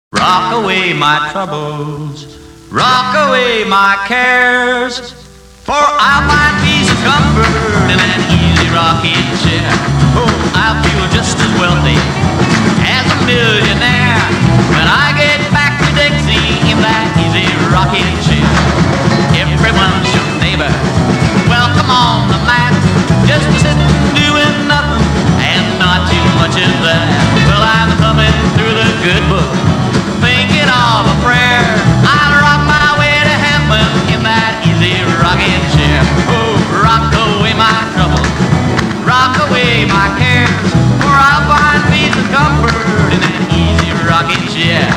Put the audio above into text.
Rock away my troubles, rock away my cares, for I'll find peace and comfort in that easy rocking chair. Oh, I'll feel just as wealthy as a millionaire when I get back to Dixie in that easy rocking chair. Everyone's your neighbor, welcome on the mat, just sitting doing nothing and not too much of that. Well, I'm thumbing through the good book, thinking of a prayer. I'll rock my way to heaven in that easy rocking chair. Oh, rock away my troubles, rock away my cares, for I'll find peace and comfort in that easy rocking chair.